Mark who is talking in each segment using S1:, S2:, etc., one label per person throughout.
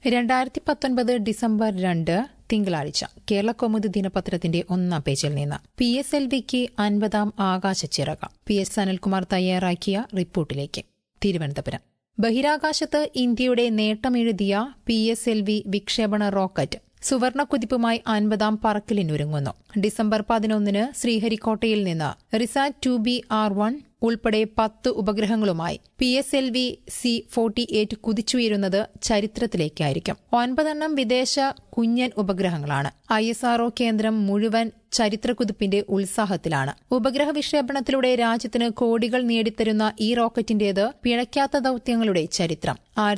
S1: 2019 December 2 തിങ്കളാഴ്ച കേരളകൗമുദി ദിനപത്രത്തിന്റെ ഒന്നാം പേജിൽ നിന്ന് PSLVക്ക് 50ാം ആകാശച്ചിറക PS അനിൽകുമാർ തയ്യാറാക്കിയ റിപ്പോർട്ടിലേക്ക്. തിരുവനന്തപുരം. ബഹിരാകാശത്ത് ഇന്ത്യയുടെ നേട്ടമെഴുതിയ PSLV വിക്ഷേപണ റോക്കറ്റ് സുവർണക്കുതിപ്പുമായി 50ാം പറക്കലിനൊരുങ്ങുന്നു. ഡിസംബർ 11 ശ്രീഹരിക്കോട്ടയിൽ നിന്ന് റിസാറ്റ് 2B-R1 ഉൾപ്പെടെ 10 ഉപഗ്രഹങ്ങളുമായി PSLV C-48 കുതിച്ചുയരുന്നത് ചരിത്രത്തിലേക്കായിരിക്കും. 9 വിദേശ കുഞ്ഞൻ ഉപഗ്രഹങ്ങളാണ്. ISRO കേന്ദ്രം മുഴുവൻ ചരിത്രക്കുതിപ്പിന്റെ ഉത്സാഹത്തിലാണ്. ഉപഗ്രഹ വിക്ഷേപണത്തിലൂടെ രാജ്യത്തിന് കോടികൾ നേടിത്തരുന്ന ഈ റോക്കറ്റിന്റേത് പിഴയ്ക്കാത്ത ദൌത്യങ്ങളുടെ ചരിത്രം.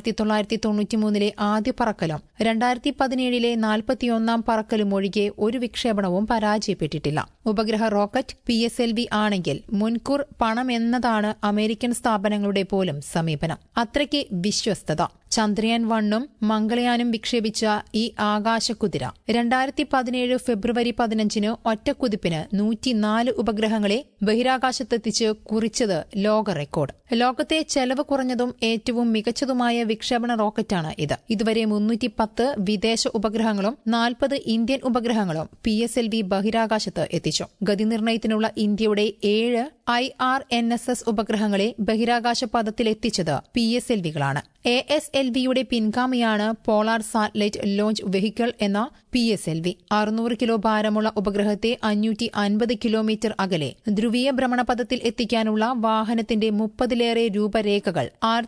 S1: 1993 ആദ്യ പറക്കലും 2017 41ാം പറക്കലും ഒഴികെ ഒരു വിക്ഷേപണവും പരാജയപ്പെട്ടിട്ടില്ല. ഉപഗ്രഹ റോക്കറ്റ് PSLV ആണെങ്കിൽ മുൻകൂർ പണമെന്നതാണ് അമേരിക്കൻ സ്ഥാപനങ്ങളുടെ പോലും സമീപനം. അത്രയ്ക്ക് വിശ്വസ്തത. ചന്ദ്രയാൻ 1ഉം മംഗളയാനും വിക്ഷേപിച്ച ഈ ആകാശക്കുതിര 2017 ഫെബ്രുവരി 15 ഒറ്റക്കുതിപ്പിന് 104 ഉപഗ്രഹങ്ങളെ ബഹിരാകാശത്തെത്തിച്ച് കുറിച്ചത് ലോക റെക്കോർഡ്. ലോകത്തെ ചെലവ് കുറഞ്ഞതും ഏറ്റവും മികച്ചതുമായ വിക്ഷേപണ റോക്കറ്റാണ് ഇത്. ഇതുവരെ 310 വിദേശ ഉപഗ്രഹങ്ങളും 40 ഇന്ത്യൻ ഉപഗ്രഹങ്ങളും PSLV ബഹിരാകാശത്ത് എത്തിച്ചു. ഗതിനിർണയത്തിനുള്ള ഇന്ത്യയുടെ 7 IRNSS ഉപഗ്രഹങ്ങളെ ബഹിരാകാശ പദത്തിലെത്തിച്ചത് PSLVകളാണ്. ASLVയുടെ പിൻഗാമിയാണ് പോളാർ സാറ്റലൈറ്റ് ലോഞ്ച് വെഹിക്കിൾ എന്ന PSLV. 600 കിലോ ഭാരമുള്ള ഉപഗ്രഹത്തെ 550 കിലോമീറ്റർ അകലെ ധ്രുവീയ ഭ്രമണപഥത്തിൽ എത്തിക്കാനുള്ള വാഹനത്തിന്റെ 30ലേറെ രൂപരേഖകൾ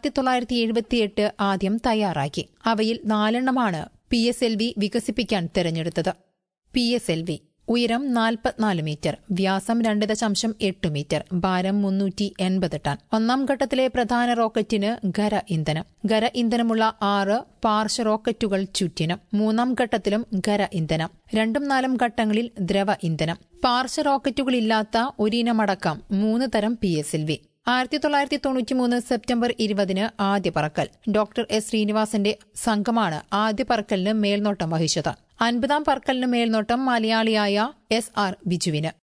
S1: 1978 ആദ്യം തയ്യാറാക്കി. അവയിൽ 4 PSLV വികസിപ്പിക്കാൻ തെരഞ്ഞെടുത്തത്. PSLV ഉയരം 44 മീറ്റർ, വ്യാസം 2.8 മീറ്റർ, ഭാരം 380 ടൺ. ഒന്നാം ഘട്ടത്തിലെ പ്രധാന റോക്കറ്റിന് ഖര ഇന്ധനം. ഖര ഇന്ധനമുള്ള 6 പാർശ്വ റോക്കറ്റുകൾ ചുറ്റിനും. 3ാം ഘട്ടത്തിലും ഖര ഇന്ധനം. 2ഉം 4ഉം ഘട്ടങ്ങളിൽ ദ്രവ ഇന്ധനം. പാർശ്വ റോക്കറ്റുകളില്ലാത്ത ഒരിനമടക്കം 3 തരം PSLV. 1993 സെപ്റ്റംബർ 20 ആദ്യ പറക്കൽ. Doctor S. ശ്രീനിവാസന്റെ സംഘമാണ് ആദ്യ പറക്കലിന് മേൽനോട്ടം വഹിച്ചത്. 50ാം പറക്കലിന് മേൽനോട്ടം മലയാളിയായ SR ബിജുവിന്.